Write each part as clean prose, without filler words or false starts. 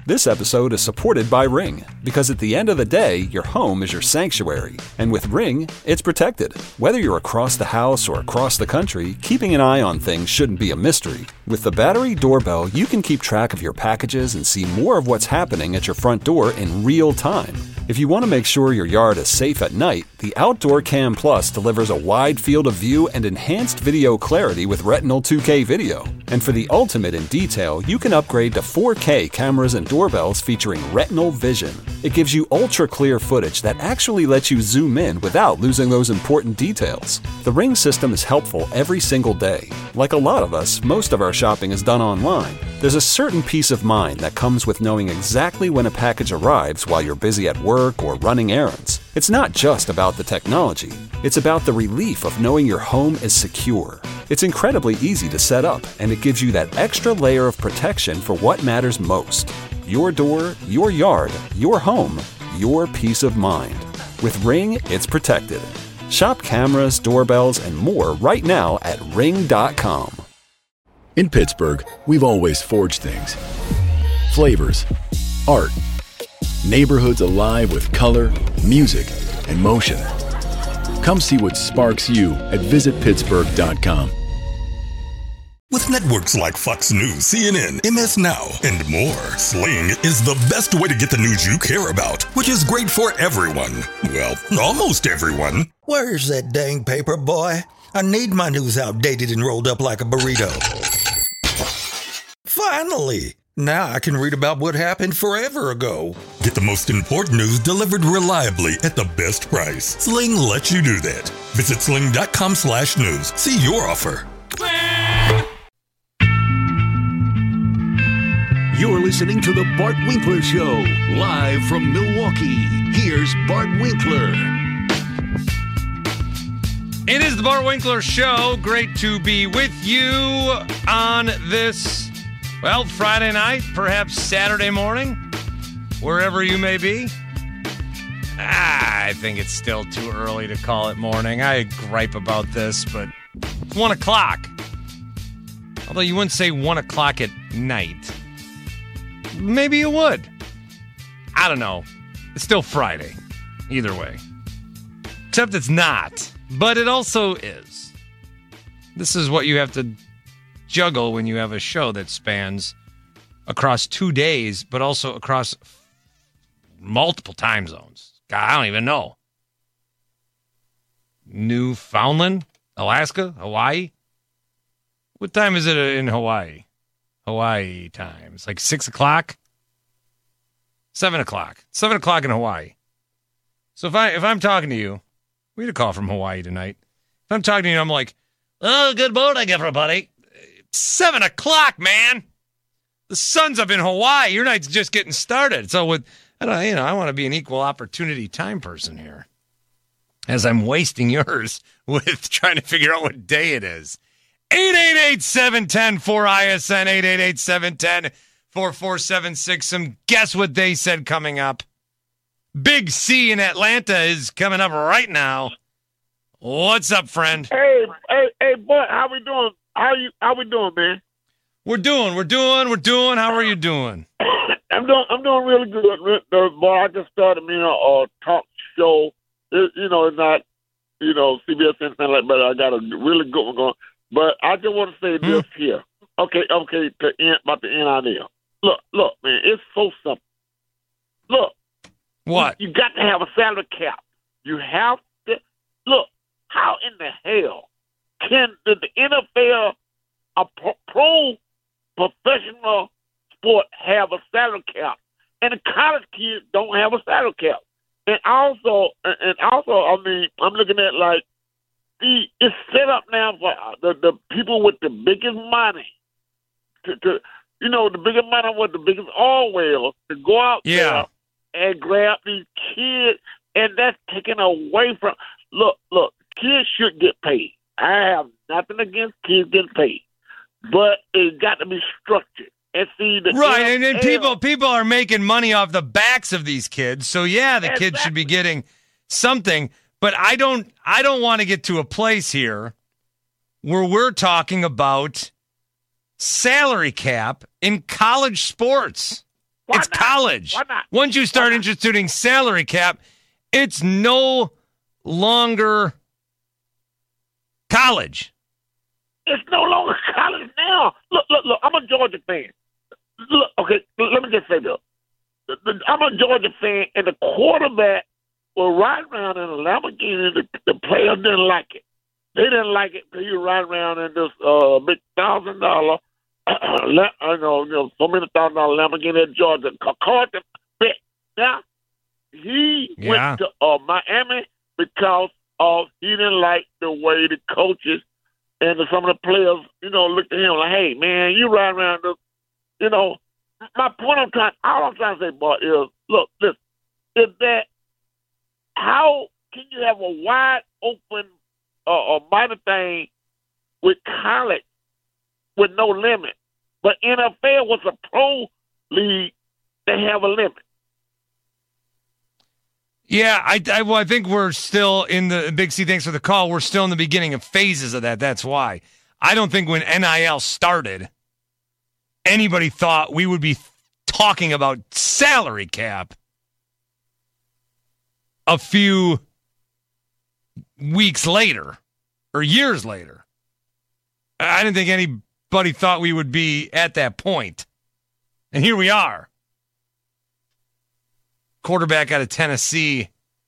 This episode is supported by Ring, because at the end of the day, your home is your sanctuary. And with Ring, it's protected. Whether you're across the house or across the country, keeping an eye on things shouldn't be a mystery. With the battery doorbell, you can keep track of your packages and see more of what's happening at your front door in real time. If you want to make sure your yard is safe at night, the Outdoor Cam Plus delivers a wide field of view and enhanced video clarity with Retinal 2K video. And for the ultimate in detail, you can upgrade to 4K cameras and doorbells featuring Retinal Vision. It gives you ultra-clear footage that actually lets you zoom in without losing those important details. The Ring system is helpful every single day. Like a lot of us, most of our shopping is done online. There's a certain peace of mind that comes with knowing exactly when a package arrives while you're busy at work or running errands. It's not just about the technology. It's about the relief of knowing your home is secure. It's incredibly easy to set up, and it gives you that extra layer of protection for what matters most. Your door, your yard, your home, your peace of mind. With Ring, it's protected. Shop cameras, doorbells, and more right now at Ring.com. In Pittsburgh, we've always forged things. Flavors, art, neighborhoods alive with color, music, and motion. Come see what sparks you at visitpittsburgh.com. With networks like Fox News, CNN, MS Now, and more, Sling is the best way to get the news you care about, which is great for everyone. Well, almost everyone. Where's that dang paper, boy? I need my news outdated and rolled up like a burrito. Finally! Now I can read about what happened forever ago. Get the most important news delivered reliably at the best price. Sling lets you do that. Visit sling.com/news. See your offer. You're listening to The Bart Winkler Show, live from Milwaukee. Here's Bart Winkler. It is The Bart Winkler Show. Great to be with you on this, well, Friday night, perhaps Saturday morning, wherever you may be. I think it's still too early to call it morning. I gripe about this, but it's 1 o'clock. Although you wouldn't say 1 o'clock at night. Maybe you would. I don't know. It's still Friday. Either way. Except it's not. But it also is. This is what you have to juggle when you have a show that spans across 2 days, but also across multiple time zones. God, I don't even know. Newfoundland? Alaska? Hawaii? What time is it in Hawaii? Hawaii time. It's like 6 o'clock? 7 o'clock. 7 o'clock in Hawaii. So if I'm talking to you, we had a call from Hawaii tonight. If I'm talking to you, I'm like, oh, good morning, everybody. 7 o'clock, man. The sun's up in Hawaii. Your night's just getting started. So I want to be an equal opportunity time person here, as I'm wasting yours with trying to figure out what day it is. 888-710-4ISN, 888-710-4476. Some Guess What They Said coming up. Big C in Atlanta is coming up right now. What's up, friend? Hey, bud, how we doing? How we doing, man? We're doing. How are you doing? I'm doing really good. Boy, I just started a talk show. It's not, CBS anything like that, but I got a really good one going. But I just want to say this here. Okay, to end about the NIL. Look, man, it's so simple. Look. What? You got to have a salary cap. You have to. Look, how in the hell can the NFL, a pro professional sport, have a salary cap, and the college kids don't have a salary cap? And also, I mean, I'm looking at like it's set up now for the people with the biggest money to the biggest money with the biggest oil wells to go out there and grab these kids, and that's taken away from. Look, kids should get paid. I have nothing against kids getting paid, but it got to be structured. And see the right, and then people are making money off the backs of these kids. So the kids should be getting something. But I don't want to get to a place here where we're talking about salary cap in college sports. Why it's not? college. Why not? Once you start instituting salary cap, it's no longer college. It's no longer college now. Look. I'm a Georgia fan. Look, okay, let me just say this. I'm a Georgia fan, and the quarterback will ride around in a Lamborghini. The players didn't like it. They didn't like it because he was riding around in this big $1,000, so many $1,000 Lamborghini at Georgia. Carter bet. Now, he went to Miami because he didn't like the way the coaches and some of the players, looked at him like, hey, man, you ride around this, my point all I'm trying to say, boy, is, look, listen, is that how can you have a wide open minor thing with college with no limit, but NFL was a pro league that have a limit? Yeah, I think we're still in the Big C. Thanks for the call. We're still in the beginning of phases of that. That's why I don't think when NIL started, anybody thought we would be talking about salary cap a few weeks later or years later. I didn't think anybody thought we would be at that point. And here we are. Quarterback out of Tennessee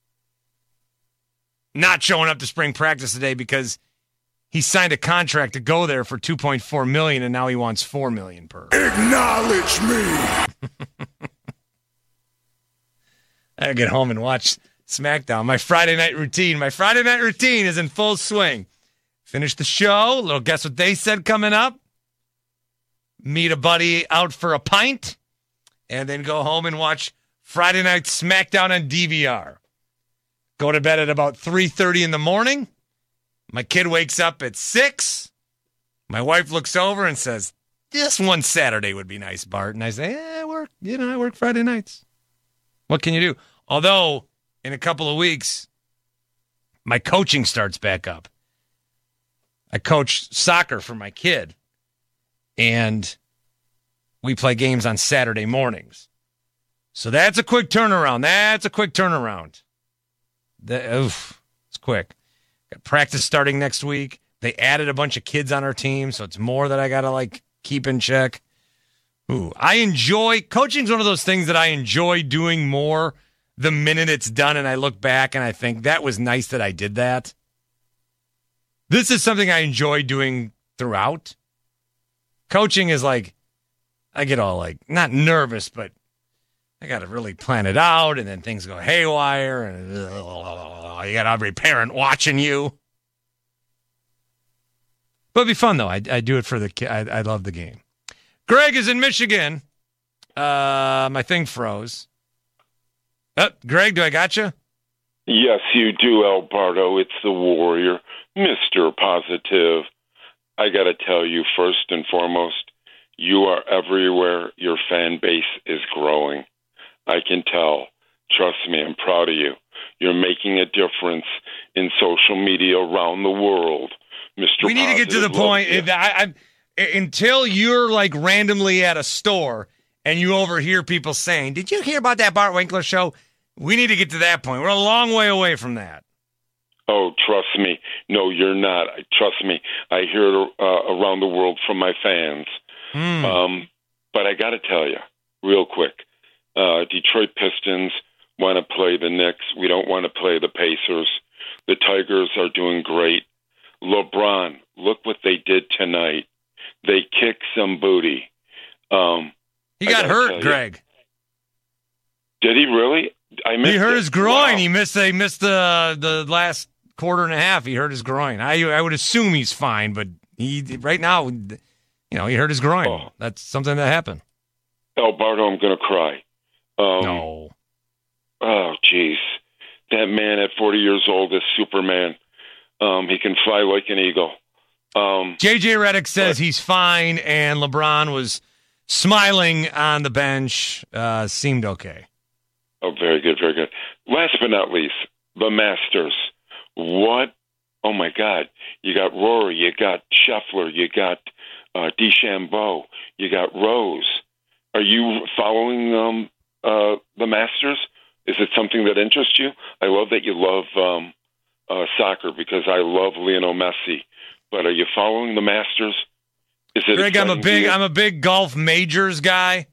not showing up to spring practice today because he signed a contract to go there for $2.4 million, and now he wants $4 million per. Acknowledge me. I get home and watch SmackDown. My Friday night routine is in full swing. Finish the show. Little guess what they said coming up. Meet a buddy out for a pint, and then go home and watch Friday night SmackDown on DVR. Go to bed at about 3:30 in the morning. My kid wakes up at 6. My wife looks over and says, "This one Saturday would be nice, Bart." And I say, I work Friday nights. What can you do? Although, in a couple of weeks, my coaching starts back up. I coach soccer for my kid, and we play games on Saturday mornings. So that's a quick turnaround. It's quick. Got practice starting next week. They added a bunch of kids on our team, so it's more that I got to keep in check. I enjoy coaching's one of those things that I enjoy doing more the minute it's done, and I look back and I think that was nice that I did that. This is something I enjoy doing throughout. Coaching is I get all not nervous, but I got to really plan it out, and then things go haywire, and you got every parent watching you. But it'd be fun, though. I do it for the kid. I love the game. Greg is in Michigan. My thing froze. Greg, do I got you? Yes, you do, Alberto. It's the Warrior, Mr. Positive. I got to tell you, first and foremost, you are everywhere. Your fan base is growing. I can tell. Trust me, I'm proud of you. You're making a difference in social media around the world, Mr. We need to get to the point. Until you're randomly at a store and you overhear people saying, "Did you hear about that Bart Winkler show?" We need to get to that point. We're a long way away from that. Oh, trust me. No, you're not. Trust me. I hear it around the world from my fans. But I got to tell you, real quick, Detroit Pistons want to play the Knicks. We don't want to play the Pacers. The Tigers are doing great. LeBron, look what they did tonight. They kicked some booty. He got hurt, Greg. Did he really? He hurt his groin. Wow. He missed the last quarter and a half. He hurt his groin. I would assume he's fine, but right now, he hurt his groin. Oh. That's something that happened. Alberto, I'm going to cry. No. Oh, jeez. That man at 40 years old is Superman. He can fly like an eagle. J.J. Redick says he's fine, and LeBron was smiling on the bench. Seemed okay. Oh, very good, very good. Last but not least, the Masters. What? Oh, my God. You got Rory, you got Scheffler, you got DeChambeau, you got Rose. Are you following the Masters? Is it something that interests you? I love that you love soccer because I love Lionel Messi. But are you following the Masters? Is it Greg, I'm a big golf majors guy.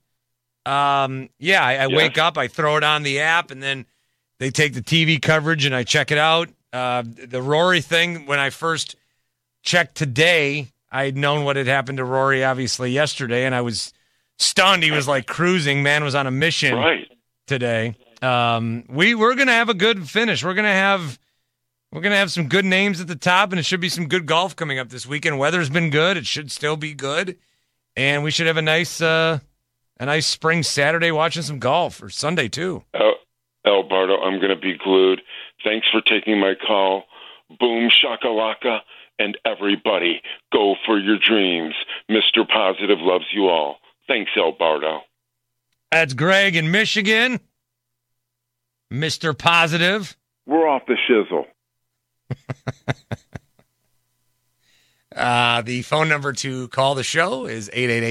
I wake up, I throw it on the app, and then they take the TV coverage and I check it out. The Rory thing, when I first checked today, I had known what had happened to Rory obviously yesterday, and I was stunned. He was like cruising. Man was on a mission today. We're gonna have a good finish. We're gonna have some good names at the top, and it should be some good golf coming up this weekend. Weather's been good. It should still be good, and we should have a nice spring Saturday watching some golf, or Sunday too. Alberto, I'm going to be glued. Thanks for taking my call. Boom shakalaka, and everybody go for your dreams. Mr. Positive loves you all. Thanks, Alberto. That's Greg in Michigan. Mr. Positive. We're off the shizzle. The phone number to call the show is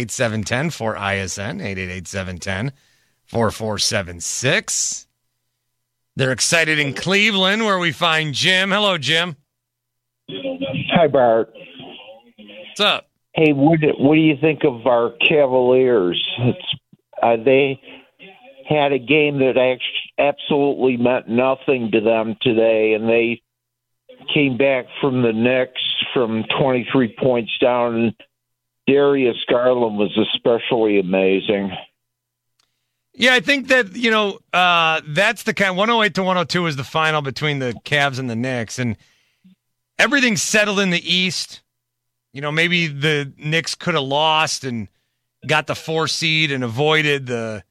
888-710-4ISN, 888-710-4476. They're excited in Cleveland, where we find Jim. Hello, Jim. Hi, Bart. What's up? Hey, what do you think of our Cavaliers? They had a game that absolutely meant nothing to them today, and they came back from the Knicks from 23 points down, and Darius Garland was especially amazing. Yeah, I think that, that's the kind. 108-102 is the final between the Cavs and the Knicks, and everything's settled in the East. Maybe the Knicks could have lost and got the 4 seed and avoided the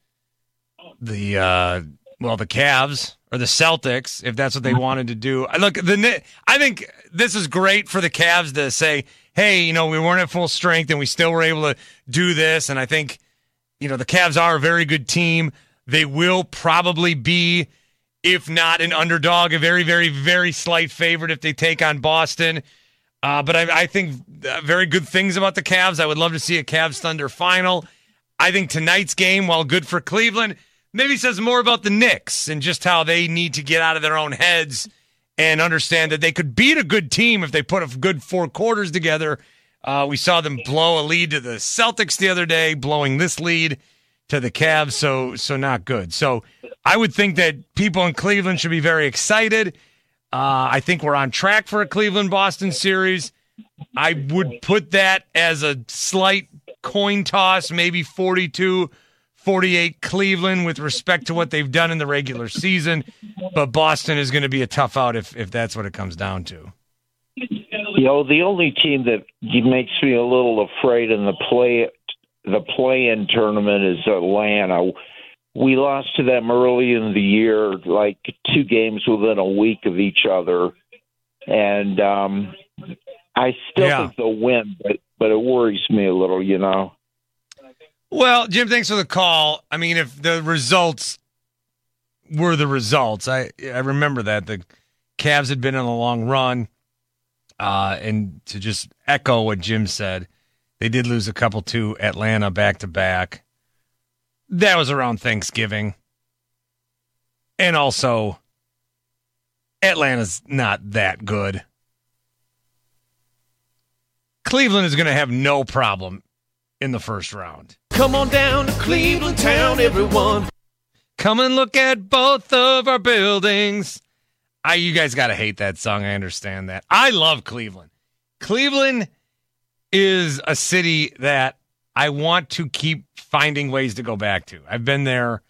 Cavs or the Celtics, if that's what they wanted to do. Look, I think this is great for the Cavs to say, hey, we weren't at full strength and we still were able to do this. And I think, the Cavs are a very good team. They will probably be, if not an underdog, a very, very, very slight favorite if they take on Boston. But I think very good things about the Cavs. I would love to see a Cavs-Thunder final. I think tonight's game, while good for Cleveland, maybe says more about the Knicks and just how they need to get out of their own heads and understand that they could beat a good team if they put a good 4 quarters together. We saw them blow a lead to the Celtics the other day, blowing this lead to the Cavs, so not good. So I would think that people in Cleveland should be very excited. I think we're on track for a Cleveland-Boston series. I would put that as a slight coin toss, maybe 42-48 Cleveland with respect to what they've done in the regular season. But Boston is going to be a tough out if that's what it comes down to. The only team that makes me a little afraid in the play-in tournament is Atlanta. We lost to them early in the year, like 2 games within a week of each other. And I still think they'll win, but it worries me a little, Well, Jim, thanks for the call. I mean, if the results were the results, I remember that. The Cavs had been on a long run. And to just echo what Jim said, they did lose a couple to Atlanta back-to-back. That was around Thanksgiving. And also, Atlanta's not that good. Cleveland is going to have no problem in the first round. Come on down to Cleveland town, everyone. Come and look at both of our buildings. You guys got to hate that song. I understand that. I love Cleveland. Cleveland is a city that I want to keep finding ways to go back to. I've been there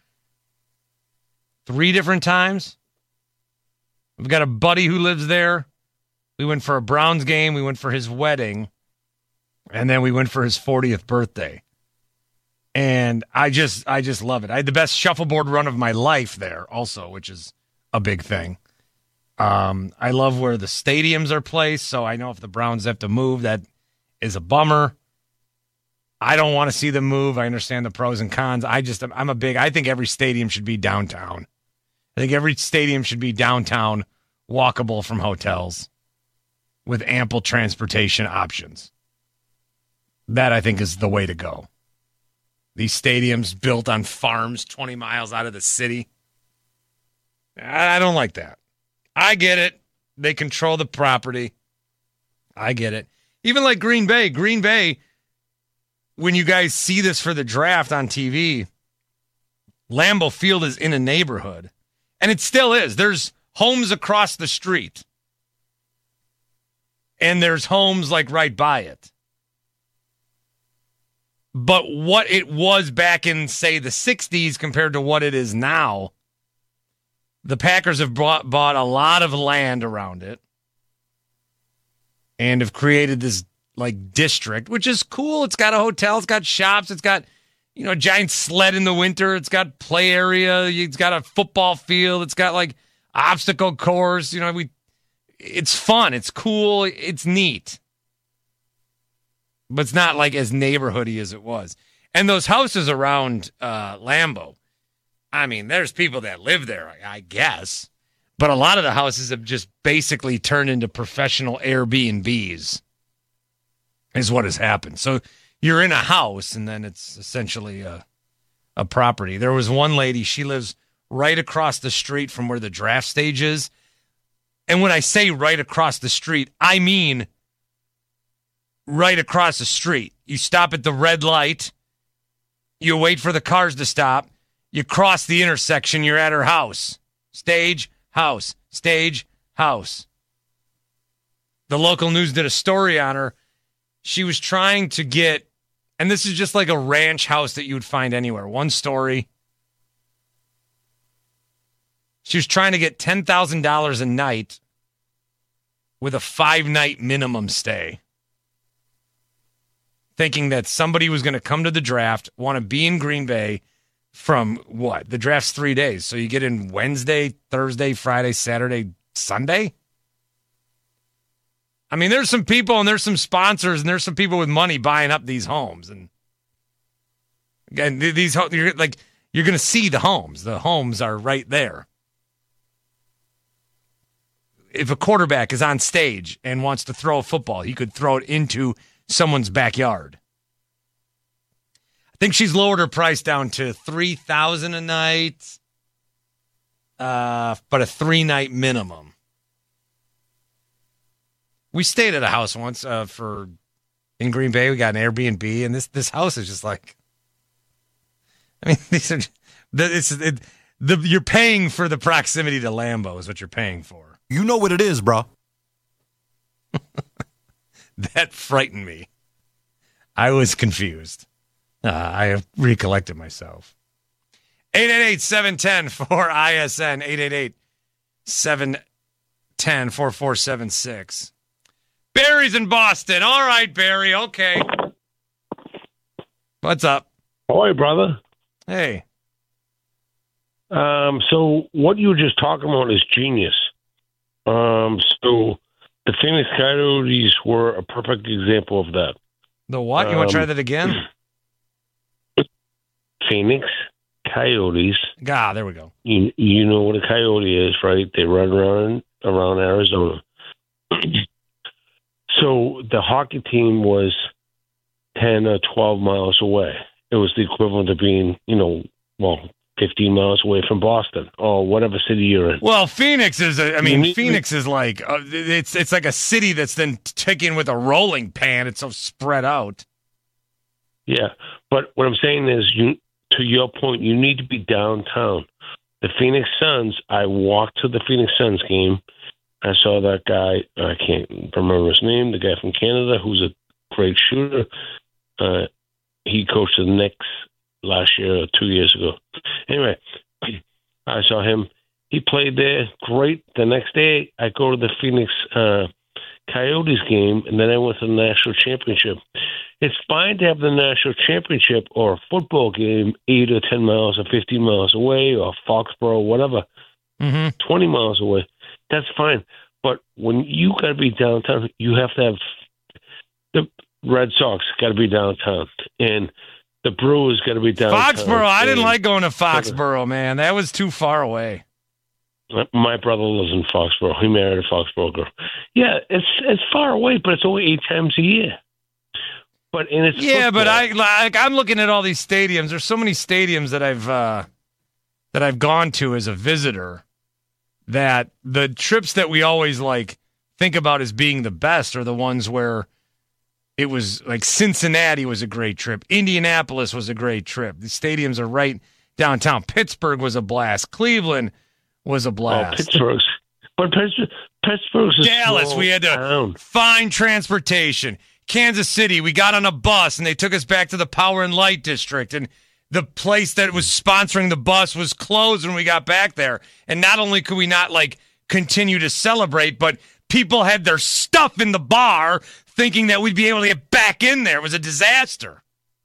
3 different times. I've got a buddy who lives there. We went for a Browns game. We went for his wedding. And then we went for his 40th birthday. And I just love it. I had the best shuffleboard run of my life there also, which is a big thing. I love where the stadiums are placed, so I know if the Browns have to move, that is a bummer. I don't want to see them move. I understand the pros and cons. I think every stadium should be downtown. I think every stadium should be downtown, walkable from hotels, with ample transportation options. That, I think, is the way to go. These stadiums built on farms 20 miles out of the city. I don't like that. I get it. They control the property. I get it. Even like Green Bay. Green Bay, when you guys see this for the draft on TV, Lambeau Field is in a neighborhood. And it still is. There's homes across the street. And there's homes like right by it. But what it was back in, say, the 60s compared to what it is now, the Packers have bought a lot of land around it and have created this like district, which is cool. It's got a hotel, it's got shops, it's got, a giant sled in the winter, it's got play area, it's got a football field, it's got like obstacle course, it's fun, it's cool, it's neat. But it's not like as neighborhoody as it was. And those houses around Lambeau, I mean, there's people that live there, I guess. But a lot of the houses have just basically turned into professional Airbnbs, is what has happened. So you're in a house, and then it's essentially a property. There was one lady, she lives right across the street from where the draft stage is. And when I say right across the street, I mean right across the street. You stop at the red light, you wait for the cars to stop, you cross the intersection, you're at her house. Stage, house, stage, house. The local news did a story on her. She was trying to get, and this is just like a ranch house that you would find anywhere, one story. She was trying to get $10,000 a night with a 5-night minimum stay, thinking that somebody was going to come to the draft, want to be in Green Bay from what? The draft's 3 days. So you get in Wednesday, Thursday, Friday, Saturday, Sunday? I mean, there's some people and there's some sponsors and there's some people with money buying up these homes. And again, these you're going to see the homes. The homes are right there. If a quarterback is on stage and wants to throw a football, he could throw it into someone's backyard. I think she's lowered her price down to $3,000 a night, but a 3-night minimum. We stayed at a house once in Green Bay. We got an Airbnb, and this house is just like, I mean, these are you're paying for the proximity to Lambeau is what you're paying for. You know what it is, bro. That frightened me. I was confused. I have recollected myself. 888-710-4ISN. 888-710-4476. Barry's in Boston. All right, Barry. Okay. What's up? Hi, brother. Hey. So what you were just talking about is genius. So the Phoenix Coyotes were a perfect example of that. The what? You want to try that again? Phoenix Coyotes. Ah, there we go. You know what a coyote is, right? They run around Arizona. So the hockey team was 10 or 12 miles away. It was the equivalent of being, 15 miles away from Boston or whatever city you're in. Well, Phoenix is, Phoenix is like, it's like a city that's then taken with a rolling pan. It's so spread out. Yeah. But what I'm saying is, to your point, you need to be downtown. The Phoenix Suns, I walked to the Phoenix Suns game. I saw that guy, I can't remember his name, the guy from Canada who's a great shooter. He coached the Knicks last year or 2 years ago. Anyway, I saw him. He played there. Great. The next day, I go to the Phoenix Coyotes game, and then I went to the national championship. It's fine to have the national championship or a football game 8 or 10 miles or 15 miles away or Foxborough, whatever, 20 miles away. That's fine. But when you got to be downtown, you have to have the Red Sox got to be downtown, and the Brewers got to be downtown. Foxborough, I didn't like going to Foxborough, man. That was too far away. My brother lives in Foxborough. He married a Foxborough girl. Yeah, it's far away, but it's only 8 times a year. But in its yeah, football. but I'm looking at all these stadiums. There's so many stadiums that I've gone to as a visitor that the trips that we always think about as being the best are the ones where it was like Cincinnati was a great trip. Indianapolis was a great trip. The stadiums are right downtown. Pittsburgh was a blast. Cleveland was a blast. Pittsburgh's a Dallas, small we had to town. find transportation. Kansas City, we got on a bus and they took us back to the Power and Light District, and the place that was sponsoring the bus was closed when we got back there. And not only could we not continue to celebrate, but people had their stuff in the bar thinking that we'd be able to get back in there. It was a disaster.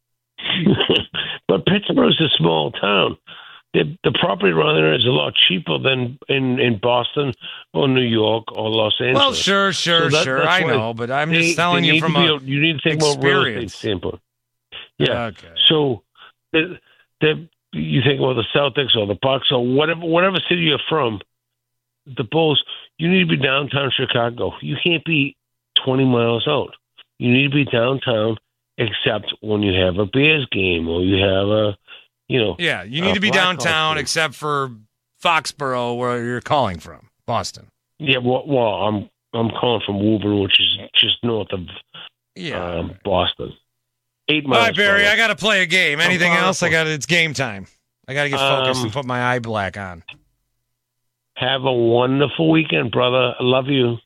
But Pittsburgh's a small town. The property around there is a lot cheaper than in Boston or New York or Los Angeles. Well, sure. I know, but I'm just telling you from you need to think about real estate standpoint. Yeah. Okay. So you think about the Celtics or the Bucks or whatever city you're from, the Bulls, you need to be downtown Chicago. You can't be 20 miles out. You need to be downtown except when you have a Bears game or you have a yeah, you need to be downtown except for Foxborough, where you're calling from, Boston. Yeah, well, I'm calling from Woburn, which is just north of Boston. 8 miles. All right, Barry, I got to play a game. Anything else? It's game time. I got to get focused and put my eye black on. Have a wonderful weekend, brother. I love you.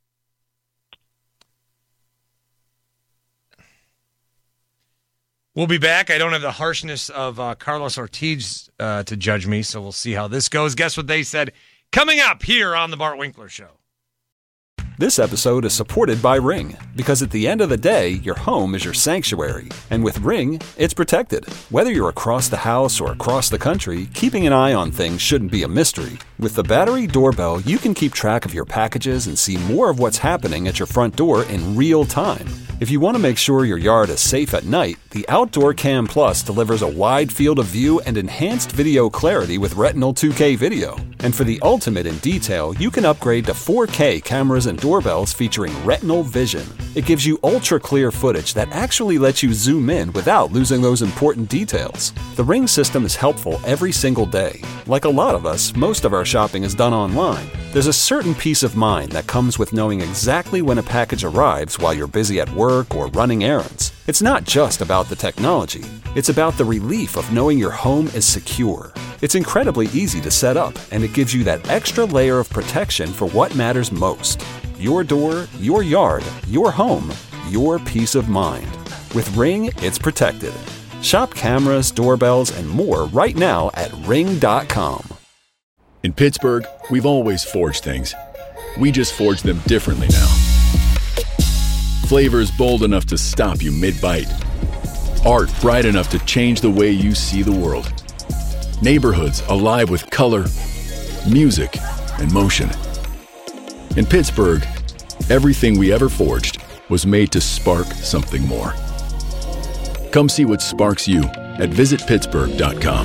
We'll be back. I don't have the harshness of Carlos Ortiz to judge me, so we'll see how this goes. Guess what they said? Coming up here on The Bart Winkler Show. This episode is supported by Ring, because at the end of the day, your home is your sanctuary. And with Ring, it's protected. Whether you're across the house or across the country, keeping an eye on things shouldn't be a mystery. With the battery doorbell, you can keep track of your packages and see more of what's happening at your front door in real time. If you want to make sure your yard is safe at night, the Outdoor Cam Plus delivers a wide field of view and enhanced video clarity with Retinal 2K video. And for the ultimate in detail, you can upgrade to 4K cameras and doorbells featuring Retinal Vision. It gives you ultra-clear footage that actually lets you zoom in without losing those important details. The Ring system is helpful every single day. Like a lot of us, most of our shopping is done online. There's a certain peace of mind that comes with knowing exactly when a package arrives while you're busy at work or running errands. It's not just about the technology. It's about the relief of knowing your home is secure. It's incredibly easy to set up, and it gives you that extra layer of protection for what matters most. Your door, your yard, your home, your peace of mind. With Ring, it's protected. Shop cameras, doorbells, and more right now at Ring.com. In Pittsburgh, we've always forged things. We just forge them differently now. Flavors bold enough to stop you mid-bite. Art bright enough to change the way you see the world. Neighborhoods alive with color, music, and motion. In Pittsburgh, everything we ever forged was made to spark something more. Come see what sparks you at visitpittsburgh.com.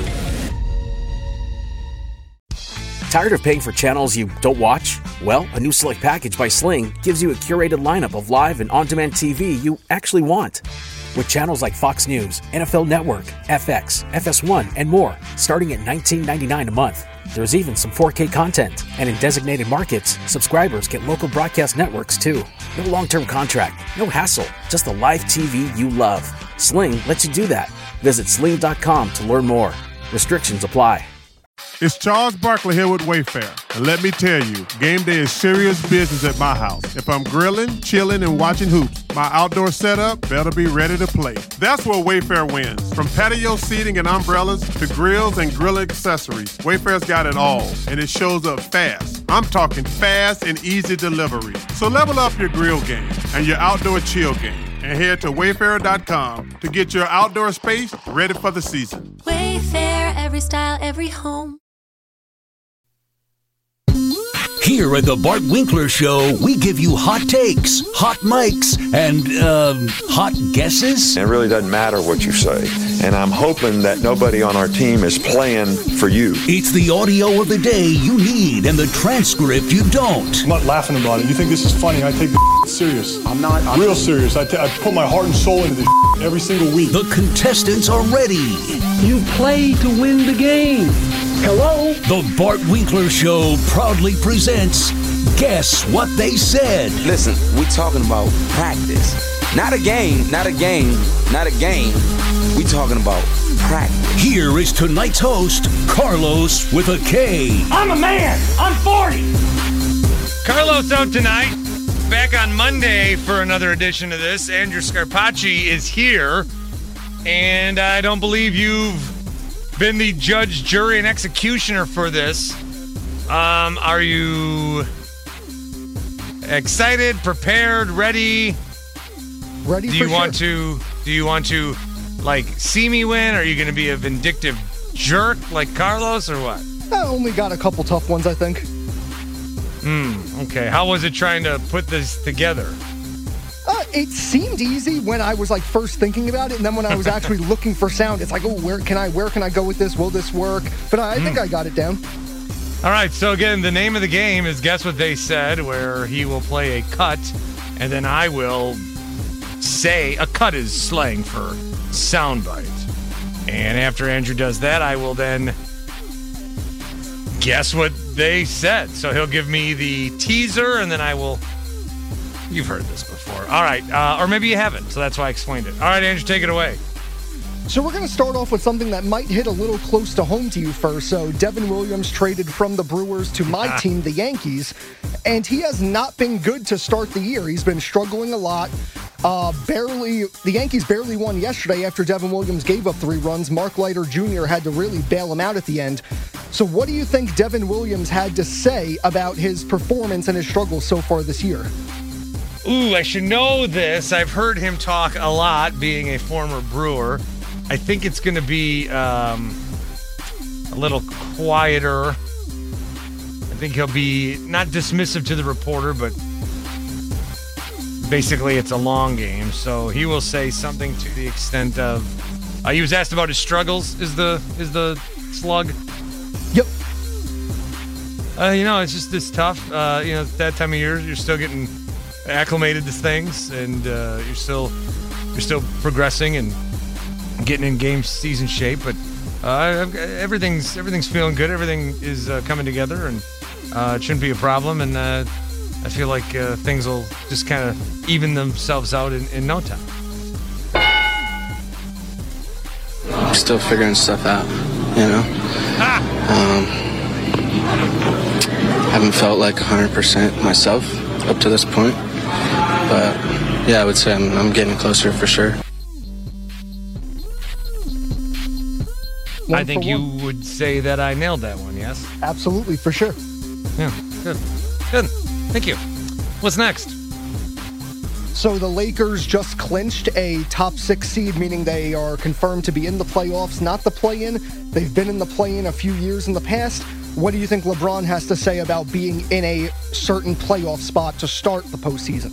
Tired of paying for channels you don't watch? Well, a new select package by Sling gives you a curated lineup of live and on-demand TV you actually want. With channels like Fox News, NFL Network, FX, FS1, and more, starting at $19.99 a month. There's even some 4K content. And in designated markets, subscribers get local broadcast networks too. No long-term contract, no hassle, just the live TV you love. Sling lets you do that. Visit sling.com to learn more. Restrictions apply. It's Charles Barkley here with Wayfair. And let me tell you, game day is serious business at my house. If I'm grilling, chilling, and watching hoops, my outdoor setup better be ready to play. That's where Wayfair wins. From patio seating and umbrellas to grills and grill accessories, Wayfair's got it all, and it shows up fast. I'm talking fast and easy delivery. So level up your grill game and your outdoor chill game, and head to Wayfair.com to get your outdoor space ready for the season. Wayfair, every style, every home. Here at the Bart Winkler Show, we give you hot takes, hot mics, and, hot guesses. It really doesn't matter what you say. And I'm hoping that nobody on our team is playing for you. It's the audio of the day you need and the transcript you don't. I'm not laughing about it. You think this is funny? I take the serious. I'm real serious. I put my heart and soul into this every single week. The contestants are ready. You play to win the game. Hello? The Bart Winkler Show proudly presents Guess What They Said. Listen, we're talking about practice. Not a game. We talking about practice. Here is tonight's host, Carlos with a K. I'm a man. I'm 40. Carlos out tonight. Back on Monday for another edition of this. Andrew Scarpacci is here. And I don't believe you've been the judge, jury, and executioner for this. Are you excited, prepared, ready? Ready? Do you want to like see me win? Or are you going to be a vindictive jerk like Carlos, or what? I only got a couple tough ones, I think. Okay. How was it trying to put this together? It seemed easy when I was like first thinking about it, and then when I was actually looking for sound, it's like, oh, where can I go with this? Will this work? But I think I got it down. All right. So again, the name of the game is Guess What They Said, where he will play a cut, and then I will say a cut is slang for soundbite. And after Andrew does that, I will then guess what they said. So he'll give me the teaser, and then I will. You've heard this before. All right. Or maybe you haven't, so that's why I explained it. All right, Andrew, take it away. So we're going to start off with something that might hit a little close to home to you first. So Devin Williams traded from the Brewers to my team, the Yankees, and he has not been good to start the year. He's been struggling a lot. The Yankees barely won yesterday after Devin Williams gave up 3 runs. Mark Leiter Jr. had to really bail him out at the end. So what do you think Devin Williams had to say about his performance and his struggles so far this year? Ooh, I should know this. I've heard him talk a lot, being a former Brewer. I think it's going to be a little quieter. I think he'll be not dismissive to the reporter, but basically it's a long game. So he will say something to the extent of, he was asked about his struggles, is the slug. Yep. It's just tough. That time of year, you're still getting acclimated to things, and you're still progressing and getting in game season shape. But everything's feeling good. Everything is coming together, and it shouldn't be a problem. And I feel like things will just kind of even themselves out in no time. I'm still figuring stuff out, Haven't felt like 100% myself up to this point. But, yeah, I would say I'm getting closer for sure. I think you would say that I nailed that one, yes? Absolutely, for sure. Yeah, good. Thank you. What's next? So the Lakers just clinched a top 6 seed, meaning they are confirmed to be in the playoffs, not the play-in. They've been in the play-in a few years in the past. What do you think LeBron has to say about being in a certain playoff spot to start the postseason?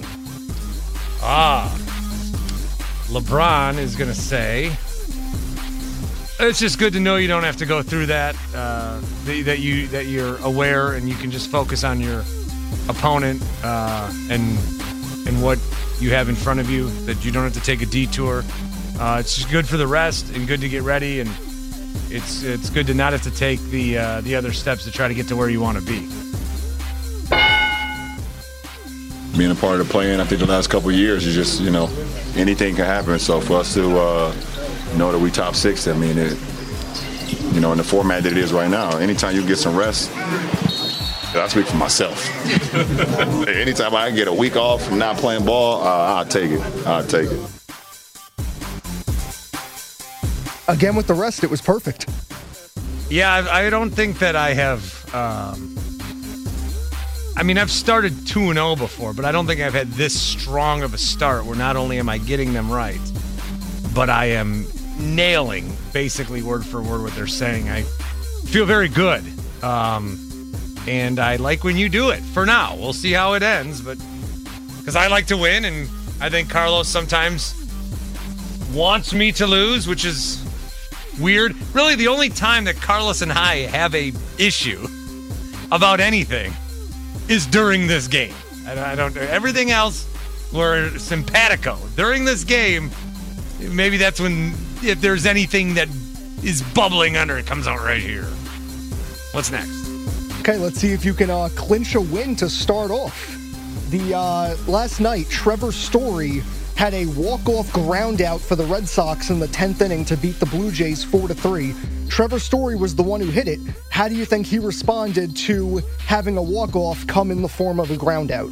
LeBron is going to say, it's just good to know you don't have to go through that, that you're aware and you can just focus on your opponent and what you have in front of you, that you don't have to take a detour. It's just good for the rest and good to get ready, and it's good to not have to take the other steps to try to get to where you want to be. Being a part of the play-in, I think the last couple of years is just, anything can happen. So for us to know that we top 6, I mean, in the format that it is right now, anytime you get some rest, I speak for myself. Anytime I can get a week off from not playing ball, I'll take it. Again, with the rest, it was perfect. Yeah, I don't think that I have... I've started 2-0 before, but I don't think I've had this strong of a start where not only am I getting them right, but I am nailing basically word for word what they're saying. I feel very good. And I like when you do it. For now, we'll see how it ends. But because I like to win, and I think Carlos sometimes wants me to lose, which is weird. Really, the only time that Carlos and I have a issue about anything is during this game. I don't. Everything else, we're simpatico. During this game, maybe that's when, if there's anything that is bubbling under, it comes out right here. What's next? Okay, let's see if you can clinch a win to start off. Last night, Trevor Story had a walk-off ground out for the Red Sox in the 10th inning to beat the Blue Jays 4-3. Trevor Story was the one who hit it. How do you think he responded to having a walk-off come in the form of a ground out?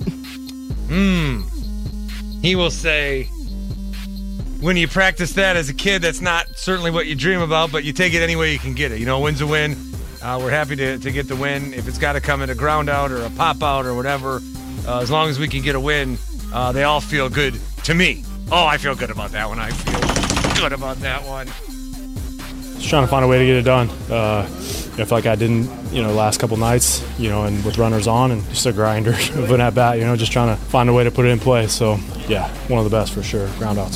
He will say, when you practice that as a kid, that's not certainly what you dream about, but you take it any way you can get it. A win's a win. We're happy to get the win. If it's got to come in a ground out or a pop out or whatever, as long as we can get a win, they all feel good to me. Oh, I feel good about that one. I feel good about that one. Just trying to find a way to get it done. I feel like I didn't, last couple nights, and with runners on and just a grinder of an at bat, just trying to find a way to put it in play. So, yeah, one of the best for sure, ground outs.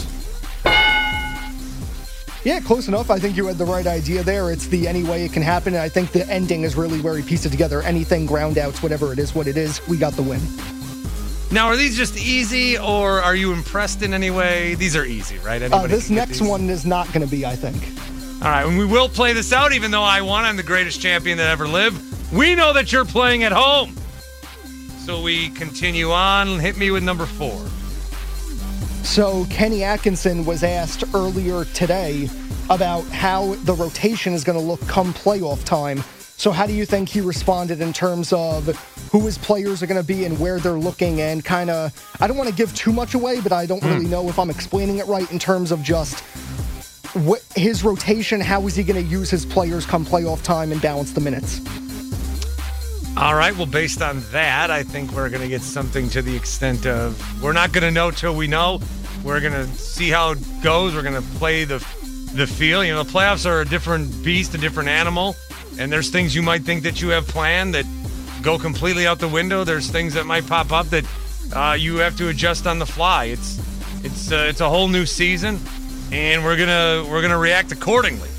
Yeah, close enough. I think you had the right idea there. It's the any way it can happen, and I think the ending is really where he pieced it together. Anything, ground outs, whatever it is, what it is, we got the win. Now, are these just easy, or are you impressed in any way? These are easy, right? This next one is not going to be, I think. All right, and we will play this out, even though I won. I'm the greatest champion that ever lived. We know that you're playing at home. So we continue on. Hit me with number 4. So Kenny Atkinson was asked earlier today about how the rotation is going to look come playoff time. So how do you think he responded in terms of who his players are going to be and where they're looking, and kind of, I don't want to give too much away, but I don't really know if I'm explaining it right in terms of just what his rotation, how is he going to use his players come playoff time and balance the minutes? All right, well, based on that, I think we're going to get something to the extent of, we're not going to know till we know. We're going to see how it goes. We're going to play the feel. The playoffs are a different beast, a different animal, and there's things you might think that you have planned that go completely out the window. There's things that might pop up that you have to adjust on the fly. It's a whole new season, and we're gonna react accordingly.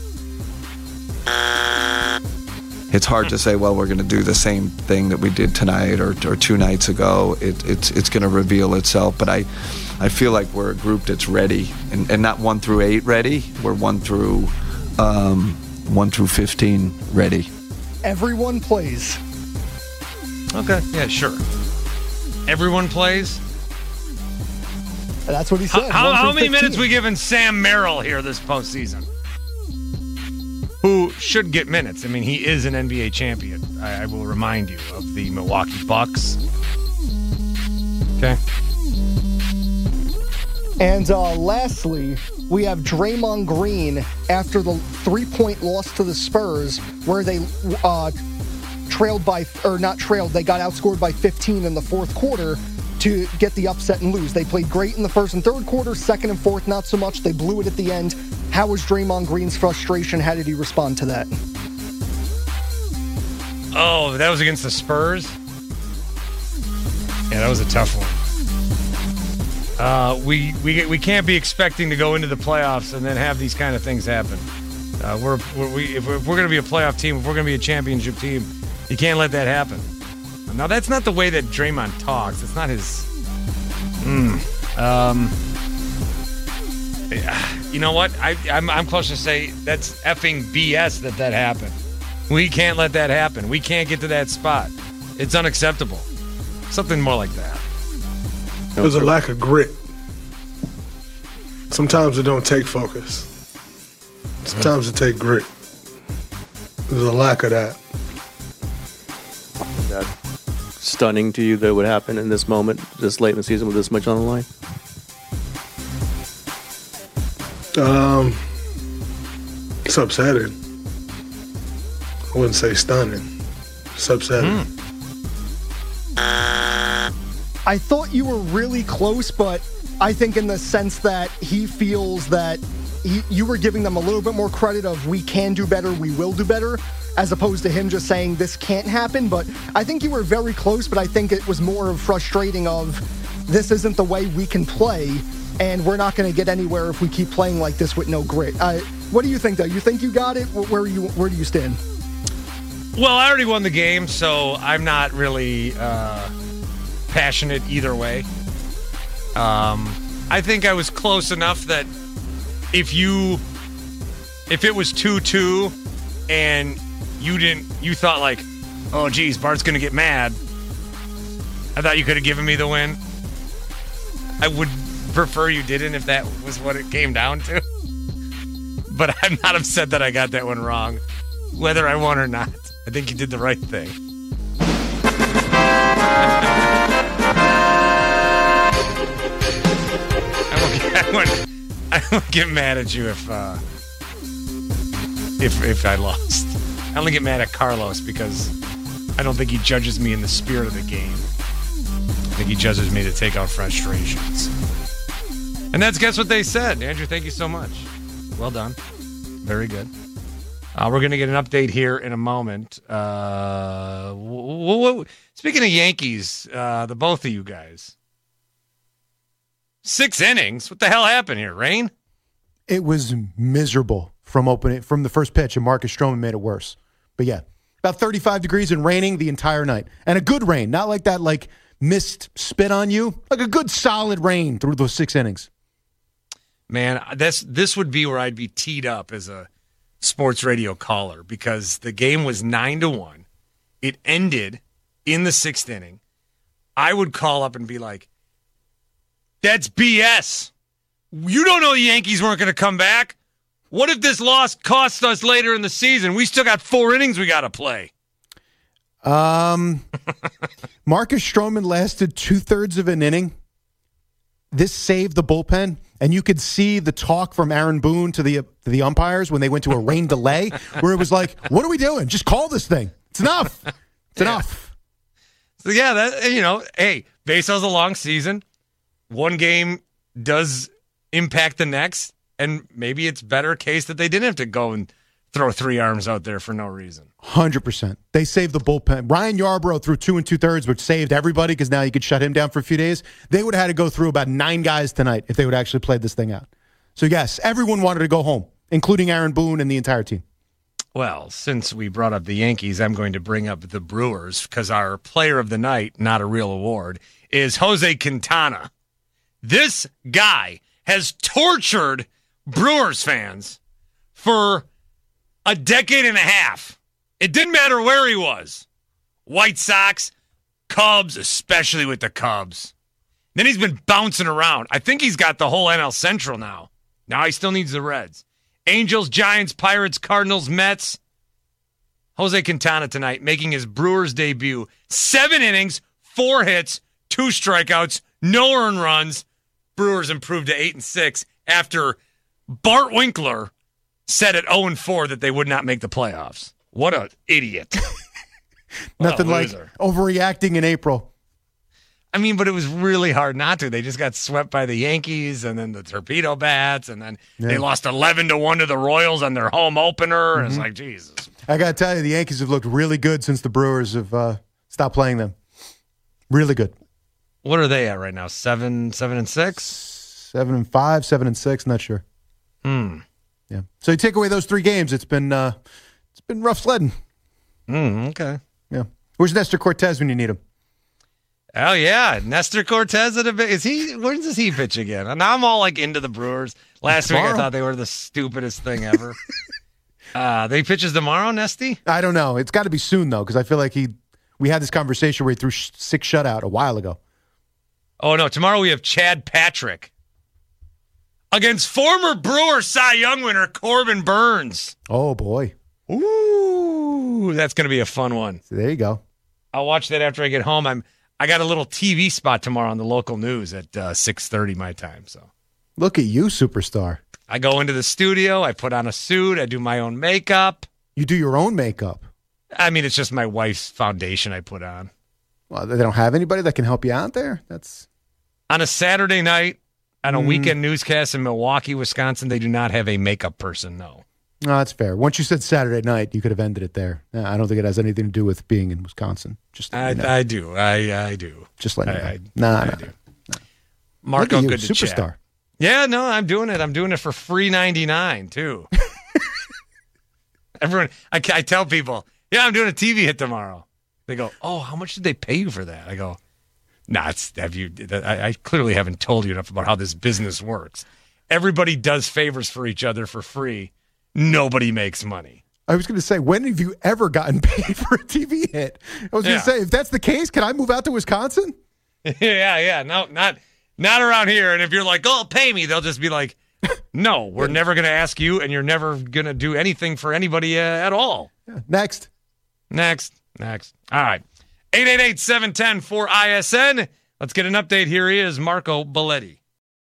It's hard to say, well, we're going to do the same thing that we did tonight or 2 nights ago. It's going to reveal itself. But I feel like we're a group that's ready, and not 1 through 8 ready. We're 1 through 15 ready. Everyone plays. Okay, yeah, sure. Everyone plays. That's what he said. How many minutes we giving Sam Merrill here this postseason? Who should get minutes. I mean, he is an NBA champion. I will remind you of the Milwaukee Bucks. Okay. And lastly, we have Draymond Green after the 3-point loss to the Spurs, where they they got outscored by 15 in the fourth quarter to get the upset and lose. They played great in the first and third quarter, second and fourth, not so much. They blew it at the end. How was Draymond Green's frustration? How did he respond to that? Oh, that was against the Spurs? Yeah, that was a tough one. We can't be expecting to go into the playoffs and then have these kind of things happen. If we're going to be a playoff team, if we're going to be a championship team, you can't let that happen. Now, that's not the way that Draymond talks. It's not his... You know what? I'm close to say that's effing BS that happened. We can't let that happen. We can't get to that spot. It's unacceptable. Something more like that. There's a lack of grit. Sometimes it don't take focus. Sometimes it take grit. There's a lack of that. Is that stunning to you that it would happen in this moment, this late in the season with this much on the line? It's upsetting. I wouldn't say stunning. It's upsetting. I thought you were really close, but I think in the sense that he feels that you were giving them a little bit more credit of we can do better, we will do better. as opposed to him just saying this can't happen. But I think you were very close, but I think it was more of frustrating of this isn't the way we can play, and we're not going to get anywhere if we keep playing like this with no grit. What do you think, though? You think you got it? Where do you stand? Well, I already won the game, so I'm not really passionate either way. I think I was close enough that if it was 2-2 and you thought like, oh geez, Bart's gonna get mad, I thought you could have given me the win. I would prefer you didn't if that was what it came down to. But I'm not upset that I got that one wrong, whether I won or not. I think you did the right thing. I won't get mad at you if I lost. I only get mad at Carlos because I don't think he judges me in the spirit of the game. I think he judges me to take out frustrations. And that's Guess What They Said. Andrew, thank you so much. Well done. Very good. We're going to get an update here in a moment. Speaking of Yankees, the both of you guys. 6 innings? What the hell happened here, Rain? It was miserable from the first pitch, and Marcus Stroman made it worse. But yeah, about 35 degrees and raining the entire night. And a good rain, not like that mist spit on you. Like a good solid rain through those 6 innings. Man, this would be where I'd be teed up as a sports radio caller because the game was 9-1. It ended in the 6th inning. I would call up and be like, that's BS. You don't know the Yankees weren't going to come back. What if this loss cost us later in the season? We still got 4 innings we got to play. Marcus Stroman lasted 2/3 of an inning. This saved the bullpen, and you could see the talk from Aaron Boone to the umpires when they went to a rain delay, where it was like, what are we doing? Just call this thing. It's enough. It's enough. So, yeah, hey, baseball's a long season. One game does impact the next, and maybe it's better case that they didn't have to go and throw 3 arms out there for no reason. 100%. They saved the bullpen. Ryan Yarbrough threw 2 2/3, which saved everybody because now you could shut him down for a few days. They would have had to go through about 9 guys tonight if they would actually play this thing out. So, yes, everyone wanted to go home, including Aaron Boone and the entire team. Well, since we brought up the Yankees, I'm going to bring up the Brewers because our player of the night, not a real award, is Jose Quintana. This guy has tortured Brewers fans for a decade and a half. It didn't matter where he was. White Sox, Cubs, especially with the Cubs. Then he's been bouncing around. I think he's got the whole NL Central now. Now he still needs the Reds. Angels, Giants, Pirates, Cardinals, Mets. Jose Quintana tonight making his Brewers debut. 7 innings, 4 hits, 2 strikeouts, no earned runs. Brewers improved to 8-6 after Bart Winkler said at 0-4 that they would not make the playoffs. What an idiot. Nothing like overreacting in April. I mean, but it was really hard not to. They just got swept by the Yankees and then the Torpedo Bats, and then they lost 11-1 to the Royals on their home opener. And it's like, Jesus. I got to tell you, the Yankees have looked really good since the Brewers have stopped playing them. Really good. What are they at right now? 7-6? 7-5, 7-6. Not sure. Yeah. So you take away those 3 games, it's been rough sledding. Okay. Yeah. Where's Nestor Cortez when you need him? Oh yeah, Nestor Cortez where does he pitch again? And now I'm all into the Brewers. Last week I thought they were the stupidest thing ever. They pitches tomorrow, Nesty? I don't know. It's got to be soon though, because I feel like we had this conversation where he threw 6 shutout a while ago. Oh no, tomorrow we have Chad Patrick against former Brewer Cy Young winner Corbin Burns. Oh boy. Ooh, that's going to be a fun one. So there you go. I'll watch that after I get home. I got a little TV spot tomorrow on the local news at 6:30 my time. So look at you, superstar. I go into the studio. I put on a suit. I do my own makeup. You do your own makeup? I mean, it's just my wife's foundation I put on. Well, they don't have anybody that can help you out there? That's on a Saturday night, on a weekend newscast in Milwaukee, Wisconsin, they do not have a makeup person, no. No, that's fair. Once you said Saturday night, you could have ended it there. I don't think it has anything to do with being in Wisconsin. Just I do. I do. Just let me know. I do. Marco, good to superstar. Chat. Yeah, no, I'm doing it. I'm doing it for free $3.99 too. Everyone, I tell people, yeah, I'm doing a TV hit tomorrow. They go, oh, how much did they pay you for that? I go, nah, I clearly haven't told you enough about how this business works. Everybody does favors for each other for free. Nobody makes money. I was going to say, when have you ever gotten paid for a TV hit? I was going to say, if that's the case, can I move out to Wisconsin? Yeah. No, not around here. And if you're like, oh, pay me, they'll just be like, no, we're never going to ask you, and you're never going to do anything for anybody at all. Yeah. Next. All right. 888-710-4ISN. Let's get an update. Here he is, Marco Belletti.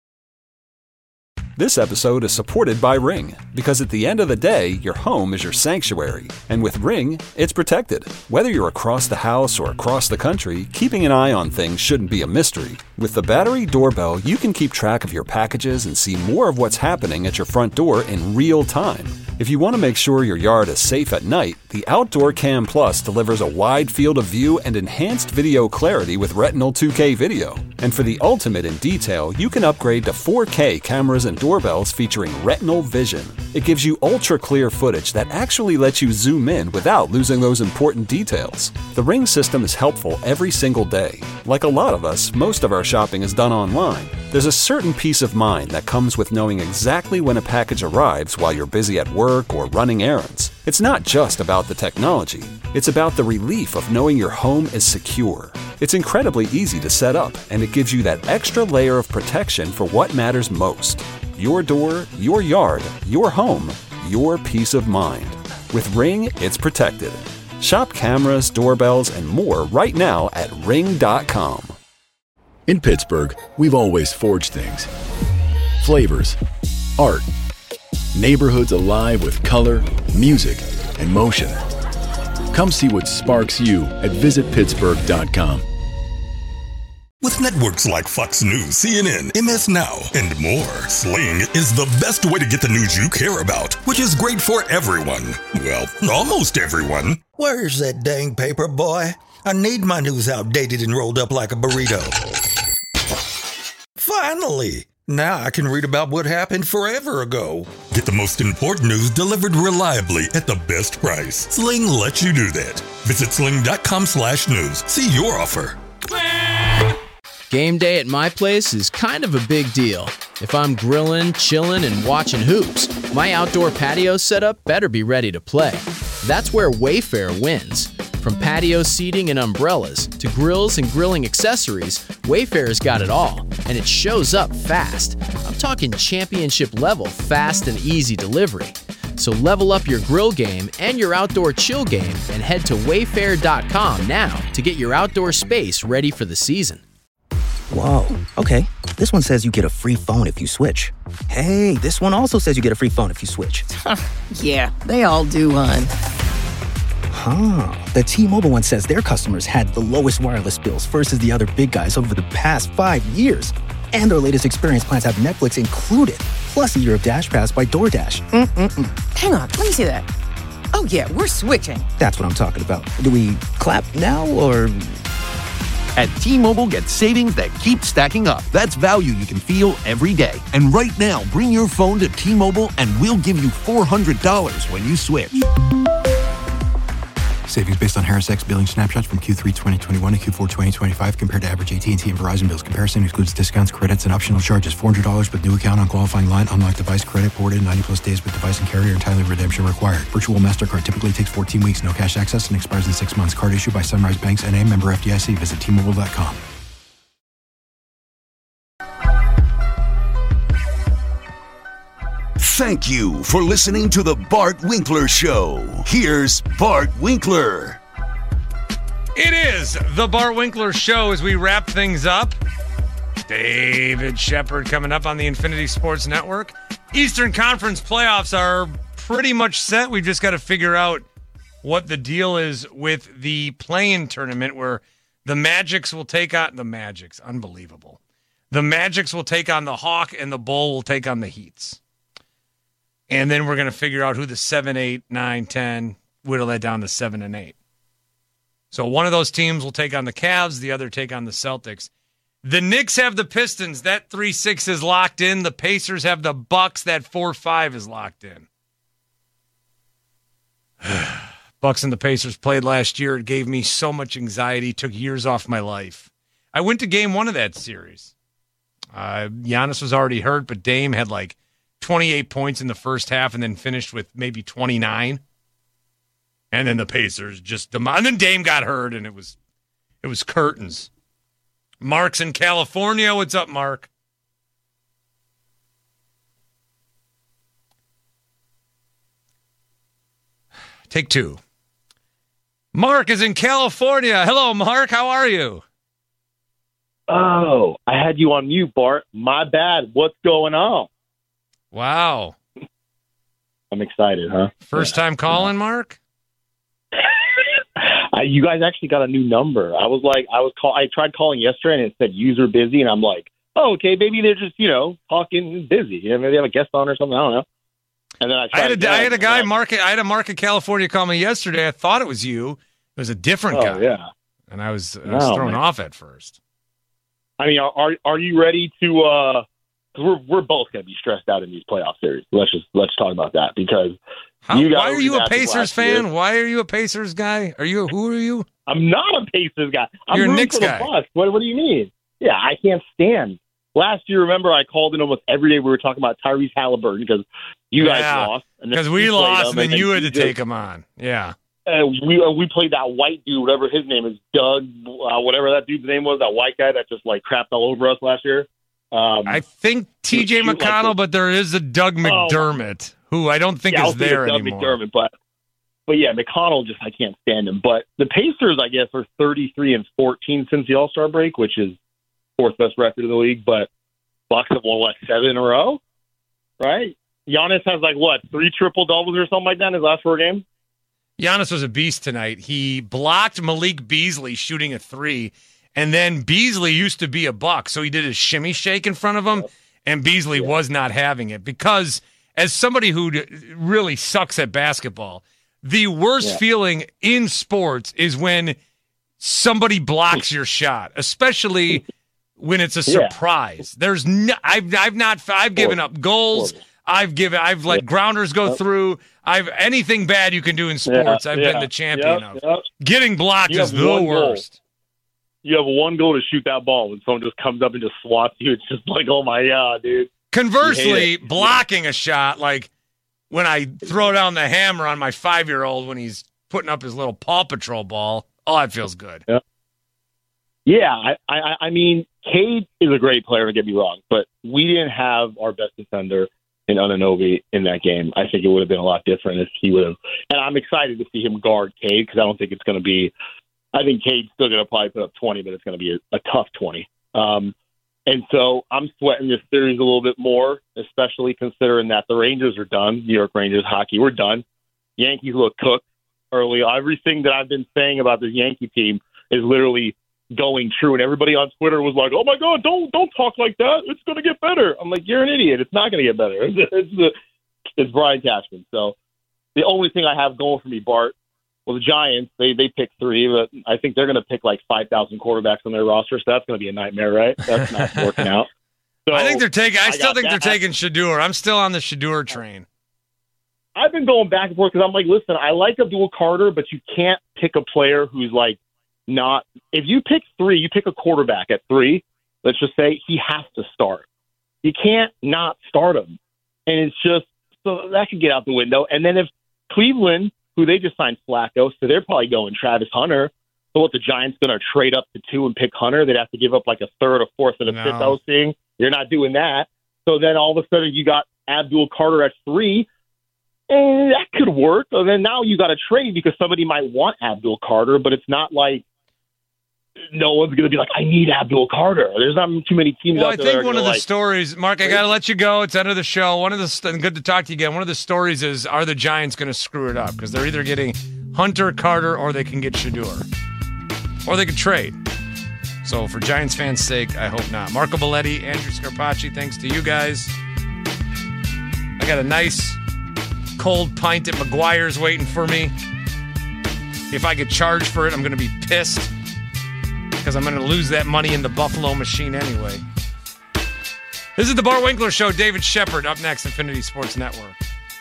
This episode is supported by Ring, because at the end of the day, your home is your sanctuary. And with Ring, it's protected. Whether you're across the house or across the country, keeping an eye on things shouldn't be a mystery. With the battery doorbell, you can keep track of your packages and see more of what's happening at your front door in real time. If you want to make sure your yard is safe at night, the Outdoor Cam Plus delivers a wide field of view and enhanced video clarity with Retinal 2K video. And for the ultimate in detail, you can upgrade to 4K cameras and doorbells featuring Retinal Vision. It gives you ultra-clear footage that actually lets you zoom in without losing those important details. The Ring system is helpful every single day. Like a lot of us, most of our shopping is done online. There's a certain peace of mind that comes with knowing exactly when a package arrives while you're busy at work or running errands. It's not just about the technology. It's about the relief of knowing your home is secure. It's incredibly easy to set up, and it gives you that extra layer of protection for what matters most. Your door, your yard, your home, your peace of mind. With Ring, it's protected. Shop cameras, doorbells, and more right now at Ring.com. In Pittsburgh, we've always forged things. Flavors, art, neighborhoods alive with color, music, and motion. Come see what sparks you at visitpittsburgh.com. With networks like Fox News, CNN, MS Now, and more, Sling is the best way to get the news you care about, which is great for everyone. Well, almost everyone. Where's that dang paper, boy? I need my news outdated and rolled up like a burrito. Finally! Now I can read about what happened forever ago. Get the most important news delivered reliably at the best price. Sling lets you do that. Visit sling.com/news. See your offer. Game day at my place is kind of a big deal. If I'm grilling, chilling, and watching hoops, my outdoor patio setup better be ready to play. That's where Wayfair wins. From patio seating and umbrellas to grills and grilling accessories, Wayfair's got it all, and it shows up fast. I'm talking championship level fast and easy delivery. So level up your grill game and your outdoor chill game and head to wayfair.com now to get your outdoor space ready for the season. Whoa, okay. This one says you get a free phone if you switch. Hey, this one also says you get a free phone if you switch. Yeah, they all do, hon. Huh. The T-Mobile one says their customers had the lowest wireless bills versus the other big guys over the past 5 years. And their latest experience plans have Netflix included, plus a year of Dash Pass by DoorDash. Hang on, let me see that. Oh yeah, we're switching. That's what I'm talking about. Do we clap now, or... At T-Mobile, get savings that keep stacking up. That's value you can feel every day. And right now, bring your phone to T-Mobile and we'll give you $400 when you switch. Savings based on Harris X billing snapshots from Q3 2021 to Q4 2025 compared to average AT&T and Verizon bills. Comparison excludes discounts, credits, and optional charges. $400 with new account on qualifying line. Unlocked device credit ported 90 plus days with device and carrier. Entirely redemption required. Virtual MasterCard typically takes 14 weeks. No cash access and expires in 6 months. Card issued by Sunrise Banks N.A. Member FDIC. Visit T-Mobile.com. Thank you for listening to The Bart Winkler Show. Here's Bart Winkler. It is The Bart Winkler Show as we wrap things up. David Shepard coming up on the Infinity Sports Network. Eastern Conference playoffs are pretty much set. We've just got to figure out what the deal is with the play-in tournament where the Magics will take on the Magics. Unbelievable. The Magics will take on the Hawk and the Bull will take on the Heats. And then we're going to figure out who the 7, 8, 9, 10, whittle that down to 7 and 8. So one of those teams will take on the Cavs, the other take on the Celtics. The Knicks have the Pistons. That 3-6 is locked in. The Pacers have the Bucks. That 4-5 is locked in. Bucks and the Pacers played last year. It gave me so much anxiety, took years off my life. I went to game 1 of that series. Giannis was already hurt, but Dame had like 28 points in the first half and then finished with maybe 29. And then the Pacers just... And then Dame got hurt, and it was curtains. Mark's in California. What's up, Mark? Take 2. Mark is in California. Hello, Mark. How are you? Oh, I had you on mute, Bart. My bad. What's going on? Wow. I'm excited, huh? First time calling, Mark? You guys actually got a new number. I tried calling yesterday and it said user busy, and I'm like, oh, okay, maybe they're just, talking busy. Maybe they have a guest on or something. I don't know. And then I had a guy, Mark. I had a Mark in California call me yesterday. I thought it was you. It was a different guy. Yeah. And I was thrown off at first. I mean, are you ready to? We're both going to be stressed out in these playoff series. Let's talk about that because. Why are you a Pacers fan? Year. Why are you a Pacers guy? Who are you? I'm not a Pacers guy. You're a Knicks guy. What do you mean? Yeah, I can't stand. Last year, remember, I called in almost every day. We were talking about Tyrese Halliburton because you guys lost. Because we lost, and then you had to take him on. Yeah. We played that white dude, whatever his name is, Doug, whatever that dude's name was, that white guy that just like crapped all over us last year. I think TJ McConnell, but there is a Doug McDermott. Who I don't think is there anymore. McDermott, but yeah, McConnell I can't stand him. But the Pacers, I guess, are 33-14 since the All-Star break, which is 4th best record in the league. But Bucks have won 7 in a row, right? Giannis has 3 triple-doubles or something like that in his last 4 games? Giannis was a beast tonight. He blocked Malik Beasley shooting a 3, and then Beasley used to be a Buck, so he did a shimmy shake in front of him, and Beasley was not having it because... As somebody who really sucks at basketball, the worst feeling in sports is when somebody blocks your shot, especially when it's a surprise. There's I've given up goals. I've let grounders go through. Anything bad you can do in sports. I've been the champion of. Getting blocked is the worst. You have one goal to shoot that ball, and someone just comes up and just swats you. It's just like, oh my God, dude. Conversely, blocking a shot, like when I throw down the hammer on my 5-year-old when he's putting up his little Paw Patrol ball, that feels good. Yeah, I mean, Cade is a great player, don't get me wrong, but we didn't have our best defender in Anunoby in that game. I think it would have been a lot different if he would have. And I'm excited to see him guard Cade because I don't think it's going to be – I think Cade's still going to probably put up 20, but it's going to be a tough 20. And so I'm sweating this series a little bit more, especially considering that the Rangers are done. New York Rangers hockey, we're done. Yankees look cooked early. Everything that I've been saying about this Yankee team is literally going true. And everybody on Twitter was like, oh, my God, don't talk like that. It's going to get better. I'm like, you're an idiot. It's not going to get better. It's Brian Cashman. So the only thing I have going for me, Bart, well, the Giants, they picked 3, but I think they're going to pick 5,000 quarterbacks on their roster, so that's going to be a nightmare, right? That's not working out. So I still think they're taking Shedeur. I'm still on the Shedeur train. I've been going back and forth because I'm like, listen, I like Abdul Carter, but you can't pick a player who's not. If you pick 3, you pick a quarterback at 3. Let's just say he has to start. You can't not start him, and it's just so that could get out the window. And then if Cleveland, who they just signed Flacco, so they're probably going Travis Hunter. So what, the Giants going to trade up to 2 and pick Hunter? They'd have to give up a 3rd, a 4th, and a 5th I was seeing. You're not doing that. So then all of a sudden you got Abdul Carter at 3, and that could work. And then now you got to trade because somebody might want Abdul Carter, but it's not like no one's going to be like, I need Abdul Carter. There's not too many teams out there. I think one of the stories, Mark, I got to let you go. It's end of the show. Good to talk to you again. One of the stories is, are the Giants going to screw it up? Because they're either getting Hunter, Carter, or they can get Shedeur. Or they could trade. So for Giants fans' sake, I hope not. Marco Belletti, Andrew Scarpacci, thanks to you guys. I got a nice ice-cold pint at McGuire's waiting for me. If I get charged for it, I'm going to be pissed because I'm going to lose that money in the Buffalo machine anyway. This is the Bart Winkler Show. David Shepard up next, Infinity Sports Network.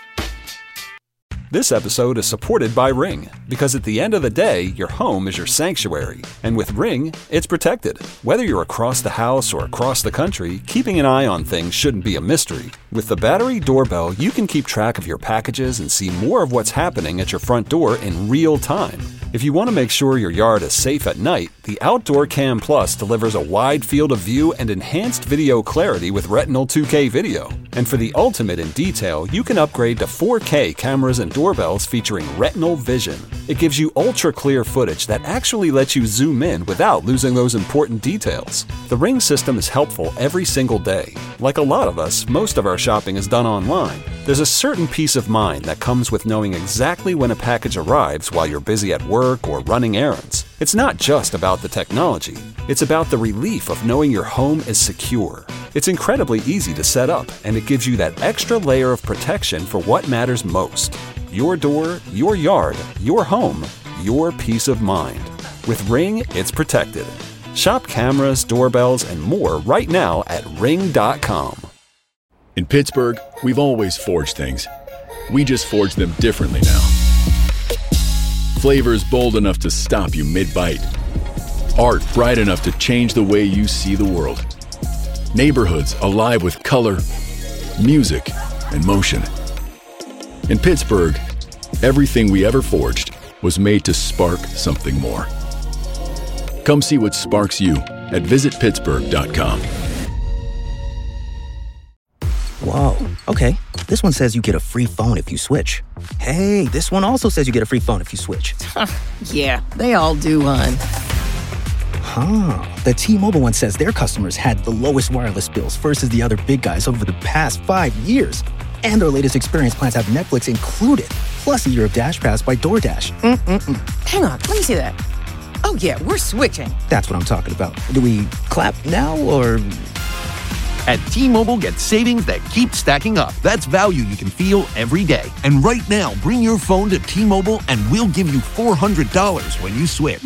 This episode is supported by Ring, because at the end of the day, your home is your sanctuary. And with Ring, it's protected. Whether you're across the house or across the country, keeping an eye on things shouldn't be a mystery. With the battery doorbell, you can keep track of your packages and see more of what's happening at your front door in real time. If you want to make sure your yard is safe at night, the Outdoor Cam Plus delivers a wide field of view and enhanced video clarity with Retinal 2K video. And for the ultimate in detail, you can upgrade to 4K cameras and doorbells featuring Retinal Vision. It gives you ultra-clear footage that actually lets you zoom in without losing those important details. The Ring system is helpful every single day. Like a lot of us, most of our shopping is done online. There's a certain peace of mind that comes with knowing exactly when a package arrives while you're busy at work or running errands. It's not just about the technology. It's about the relief of knowing your home is secure. It's incredibly easy to set up, and it gives you that extra layer of protection for what matters most. Your door, your yard, your home, your peace of mind. With Ring, it's protected. Shop cameras, doorbells, and more right now at Ring.com. In Pittsburgh, we've always forged things. We just forge them differently now. Flavors bold enough to stop you mid-bite. Art bright enough to change the way you see the world. Neighborhoods alive with color, music, and motion. In Pittsburgh, everything we ever forged was made to spark something more. Come see what sparks you at visitpittsburgh.com. Whoa, okay. This one says you get a free phone if you switch. Hey, this one also says you get a free phone if you switch. Yeah, they all do, hon. The T-Mobile one says their customers had the lowest wireless bills versus the other big guys over the past 5 years. And their latest experience plans have Netflix included, plus a year of Dash Pass by DoorDash. Hang on, let me see that. Oh, yeah, we're switching. That's what I'm talking about. Do we clap now or... At T-Mobile, get savings that keep stacking up. That's value you can feel every day. And right now, bring your phone to T-Mobile and we'll give you $400 when you switch.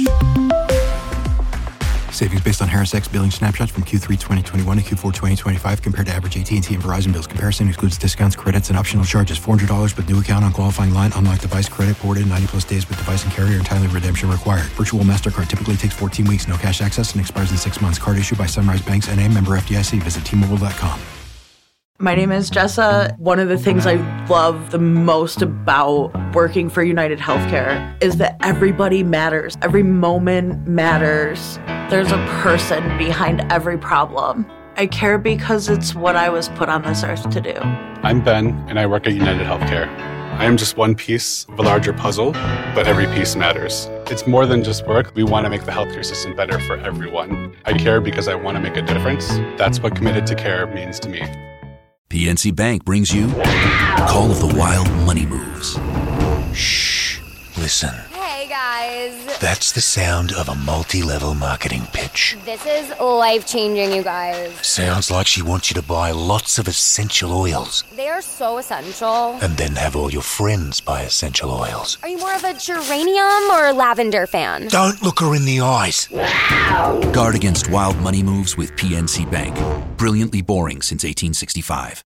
Savings based on Harris X billing snapshots from Q3 2021 to Q4 2025 compared to average AT&T and Verizon bills. Comparison excludes discounts, credits, and optional charges. $400 with new account on qualifying line. Unlock device credit ported 90-plus days with device and carrier and timely redemption required. Virtual MasterCard typically takes 14 weeks. No cash access and expires in 6 months. Card issued by Sunrise Banks N.A. member FDIC. Visit T-Mobile.com. My name is Jessa. One of the things I love the most about working for United Healthcare is that everybody matters. Every moment matters. There's a person behind every problem. I care because it's what I was put on this earth to do. I'm Ben, and I work at United Healthcare. I am just one piece of a larger puzzle, but every piece matters. It's more than just work. We want to make the healthcare system better for everyone. I care because I want to make a difference. That's what Committed to Care means to me. PNC Bank brings you Call of the Wild Money Moves. Shh. Listen. Hey, guys. That's the sound of a multi-level marketing pitch. This is life-changing, you guys. Sounds like she wants you to buy lots of essential oils. They are so essential. And then have all your friends buy essential oils. Are you more of a geranium or lavender fan? Don't look her in the eyes. Guard against wild money moves with PNC Bank. Brilliantly boring since 1865.